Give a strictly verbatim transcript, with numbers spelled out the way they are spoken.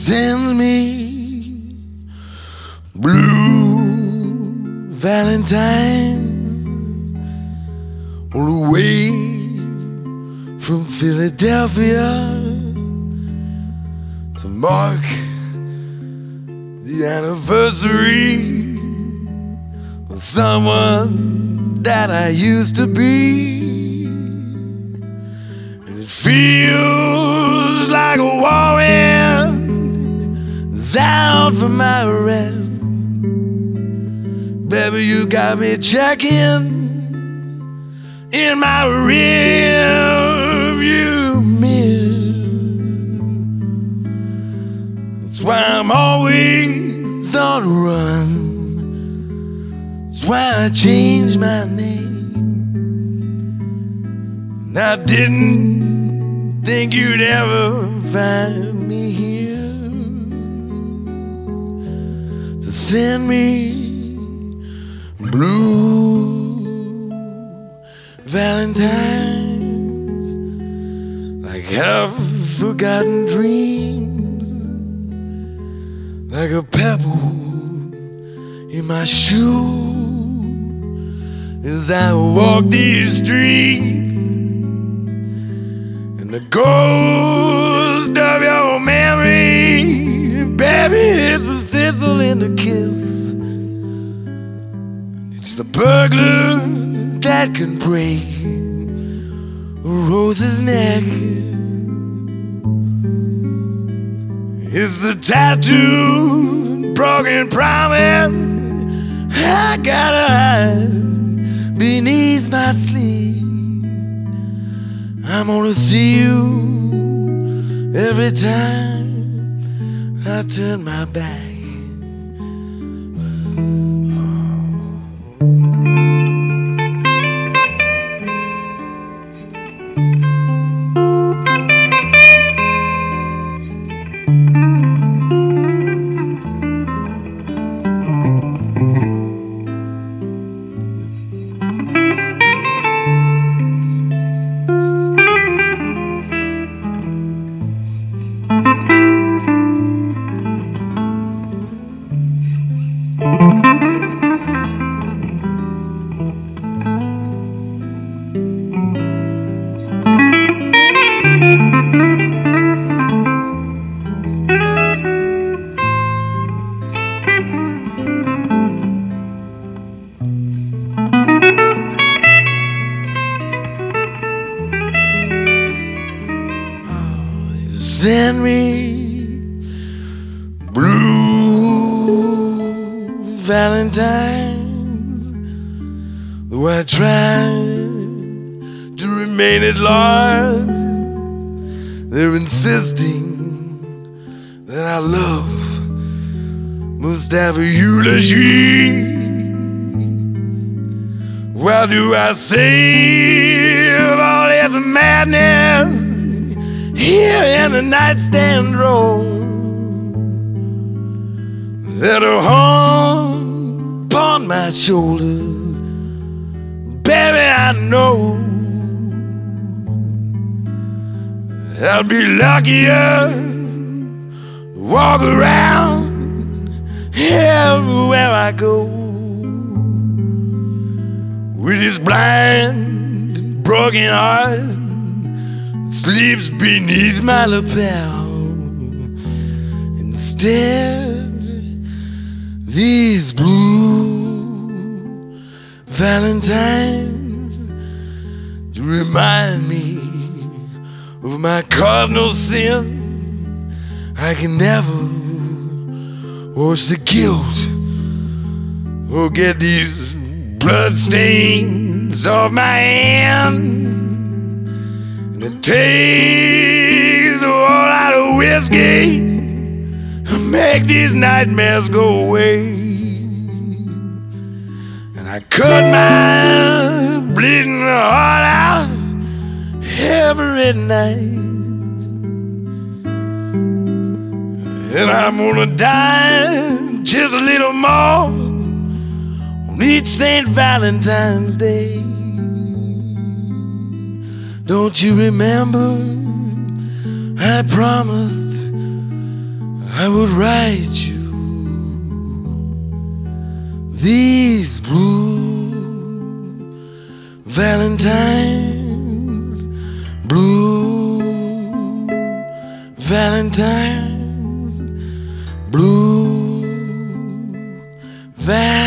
sends me blue valentines all the way from Philadelphia to mark the anniversary of someone that I used to be. And it feels like a warrant is out for my arrest. Baby, you got me checking in my rearview mirror. That's why I'm always on the run. That's why I changed my name. And I didn't think you'd ever find me here to send me blue valentines, like half-forgotten dreams, like a pebble in my shoe as I walk these streets, and the ghost of your memory, baby, is a thistle in a kiss. It's the burglar that can break a rose's neck. It's the tattooed broken promise I gotta hide beneath my sleeve. I'm gonna see you every time I turn my back. Send me blue valentines, though I try to remain at large. They're insisting that our love must have a eulogy. Why do I save all this madness here in the nightstand drawer that are hung upon my shoulders? Baby, I know I'll be luckier to walk around everywhere I go with this blind, broken heart sleeps beneath my lapel. Instead, these blue valentines to remind me of my cardinal sin. I can never wash the guilt or get these blood stains off my hands. And it takes a whole lot of whiskey to make these nightmares go away. And I cut my bleeding heart out every night. And I'm gonna die just a little more on each Saint Valentine's Day. Don't you remember I promised I would write you these blue Valentines, blue Valentines, blue Valentines.